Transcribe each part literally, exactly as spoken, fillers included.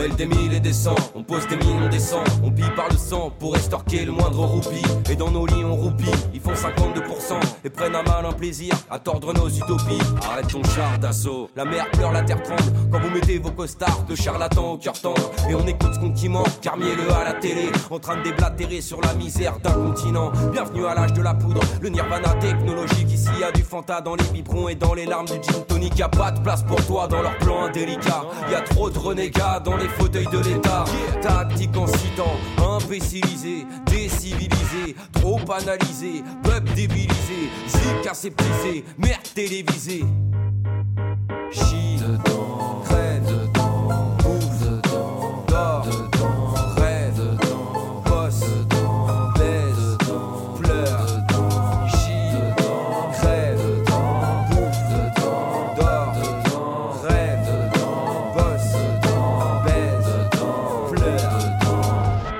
mêle des mille et des cents, on pose des mines, on descend, on pille par le sang pour estorquer le moindre roupie. Et dans nos lits on roupie, ils font cinquante-deux pour cent et prennent à mal un plaisir à tordre nos utopies. Arrête ton char d'assaut, la mer pleure, la terre tremble quand vous mettez vos costards de charlatans au cœur tendre. Et on écoute ce qu'on qui ment, Carmier-le à la télé, en train de déblatérer sur la misère d'un continent. Bienvenue à l'âge de la poudre, le nirvana technologique. Ici y a du Fanta dans les biberons et dans les larmes du gin tonic. Y'a pas de place pour toi dans leur plan indélicat. Y'a trop de renégats dans les fauteuils de l'État. Tactique incitant, imbécilisé, décivilisé, trop analysé, peuple débilisé, zik aseptisé, merde télévisée. Chie dedans, crève dedans, bouffe dedans, dors dedans, rêve dedans, bosse dedans, baise dedans, pleure dedans, chie dedans, crève dedans, bouffe dedans, dors dedans, rêve dedans, bosse dedans, baise dedans, pleure dedans.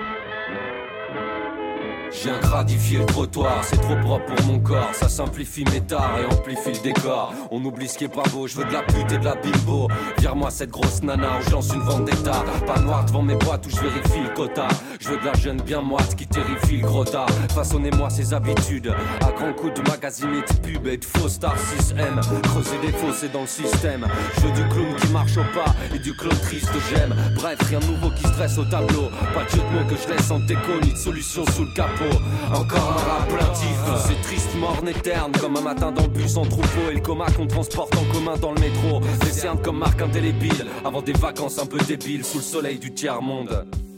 J'ai un gratifié le trottoir, c'est trop propre pour mon corps. Ça simplifie mes tares et amplifie le décor. On oublie ce qui est pas beau, je veux de la pute et de la bimbo. Vire-moi cette grosse nana où je lance une vendetta. Pas noir devant mes boîtes où je vérifie le quota. Je veux de la jeune bien moite qui terrifie le gros tas. Façonnez-moi ses habitudes à grands coups de magazine et de pub et de faux star six M. Creuser des fossés dans le système. Je veux du clown qui marche au pas et du clown triste j'aime. Bref, rien de nouveau qui stresse au tableau. Pas de jeu de mots que je laisse en déco ni de solution sous le capot. Encore un rap plaintif, c'est triste, morne et terne. Comme un matin dans le bus en troupeau. Et le coma qu'on transporte en commun dans le métro. Des cernes comme marque indélébile avant des vacances un peu débiles sous le soleil du tiers-monde.